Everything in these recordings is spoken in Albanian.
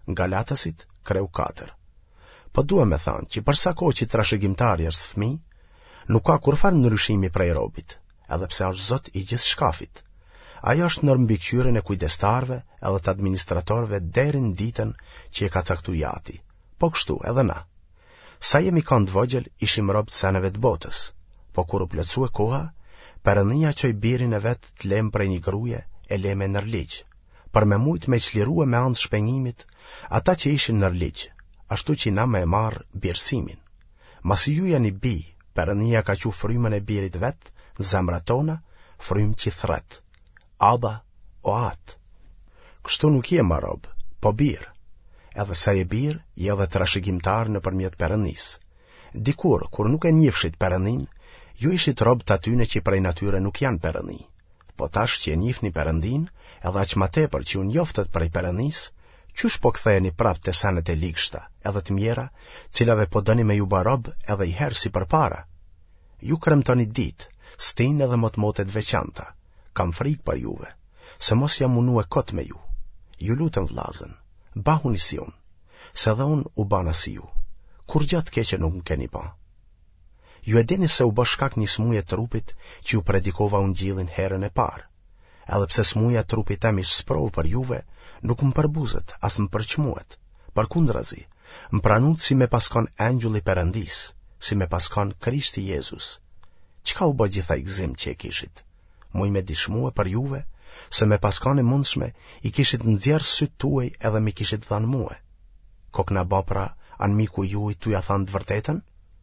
Galatasit, kreu 4. Po duhem me thënë që për sa kohë që trashëgimtari është fëmijë, nuk ka kurfar ndryshimi prej robit, edhe pse është zot i gjithë shkafit. Ajo është në mbikëqyrjen e kujdestarëve edhe të administratorëve deri në ditën që e ka caktuar Jati. Po kështu edhe na. Sa jemi kanë të vogël, ishim rob të seneve të botës, po kur u plotësua koha, Perëndia çoi birin e vet të lëm prej një gruaje e lëme në ligj, për me mujt me çlirua me anë të shpengimit ata që ishin në ligj, ashtu që na më e marr birësimin. Masi ju jeni bi, Perëndia ka qu frymën e birit vet në zemrat tona, frymë që thret. Aba o at. Kështu nuk je më rob, po bir. Edhe sa je bir, je edhe trashëgimtar nëpërmjet Perëndisë. Dikur, kur nuk e njihshit Perëndin, ju ishit rob të atyne që prej natyre nuk janë Perëndi. Po tash që e njihni Perëndin, edhe aq më tepër që u njoftet prej Perëndisë, qysh po ktheheni prapë te sanet e ligshta, edhe të mjera, cilave po dëni me ju bë rob edhe i herë si përpara. Ju kremtoni ditë, stin edhe motmotet veçanta. Kam frikë për juve, se mos jam munue kot me ju. Ju lutem vllazën, bahuni si unë, se dhe unë u bana si ju. Kur gjatë keqe nuk më keni ba. Ju e dini se u bë shkak një smuje trupit që ju predikova ungjillin herën e parë. Edhe pse smuja trupit tem ishte sprovë për juve, nuk më përbuzet, as më përçmuet. Përkundrazi, më pranut si me paskon engjulli Perëndis, si me paskon Krishti Jezus. Çka u bë gjithaj gzim që e kishit? Muj me dishmue për juve, se me paskon e mundshme i kishit nxjerr syt tuaj edhe mi kishit dhanë mua. Kokna bapra, an miku juaj tu ja thanë të vërtetën?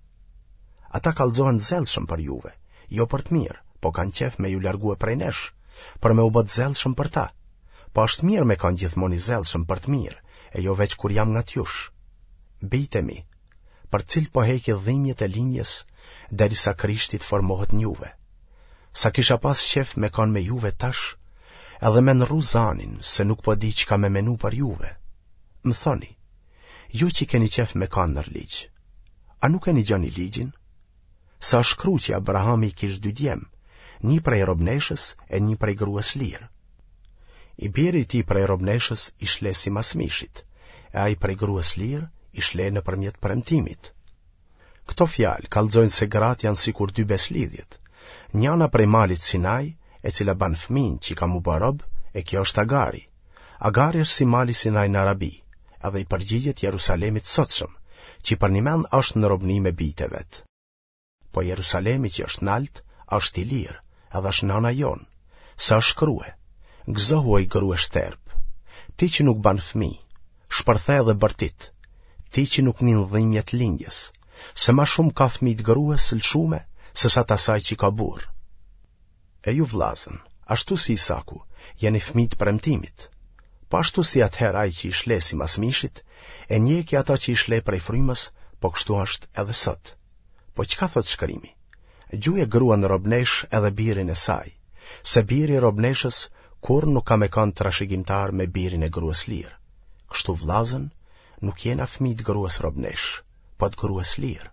Ata kallëzohen zellshëm për juve, jo për të mirë, po kanë qef me ju largue prej nesh, për me u bë zellshëm për ta. Po është mirë me kanë gjithmonë i zellshëm për të mirë, e jo veç kur jam nga t'jush. Bijtë mi, për cilë po heki dhimbjet e linjes, derisa Krishti të formohet në juve. Sa kisha pas qef me kanë me juve tash, edhe me nërru zanin, se nuk po di çka me menu për juve. Më thoni, ju që keni qef me kanë nër ligj, a nuk e një gjoni ligjin? Sa shkru që Abrahami kish 2 djem, një prej robneshës e një prej gruas lirë. I biri ti prej robneshës i shle si masmishit, e ai prej gruas lirë i shle nëpërmjet premtimit. Këto fjalë kallëzojnë se gratë janë sikur 2 beslidhjet. Njana prej malit Sinai, e cila ban fëmin që ka mu bë rob, e kjo është Agari. Agari është si mali Sinai në Arabi, edhe i përgjigjet Jerusalemit sotshëm, që për një mend është në robni me bijtë vet. Po Jerusalemi që është nalt, është i lirë, edhe është nana jon. Sa është shkrue, gëzohu oj grua shterp, ti që nuk ban fëmi, shpërthe edhe bërtit, ti që nuk nin dhimbjet lindjes, se ma shumë ka fëmijë të gruas lëshume, se sa të asaj që ka burr. E ju vllazën, ashtu si Isaku, jeni fëmijë të premtimit. Po ashtu si atëherë ai që i shle si masmishit, e njeki ata që i shle prej frymës, po kështu është edhe sot. Po çka thot shkrimi? Gjuje gruan robnesh edhe birin e saj, se biri robneshës kur nuk ka me kanë trashëgimtar me birin e gruas lirë. Kështu vllazën, nuk jena fëmijë të gruas robnesh, po të gruas lirë.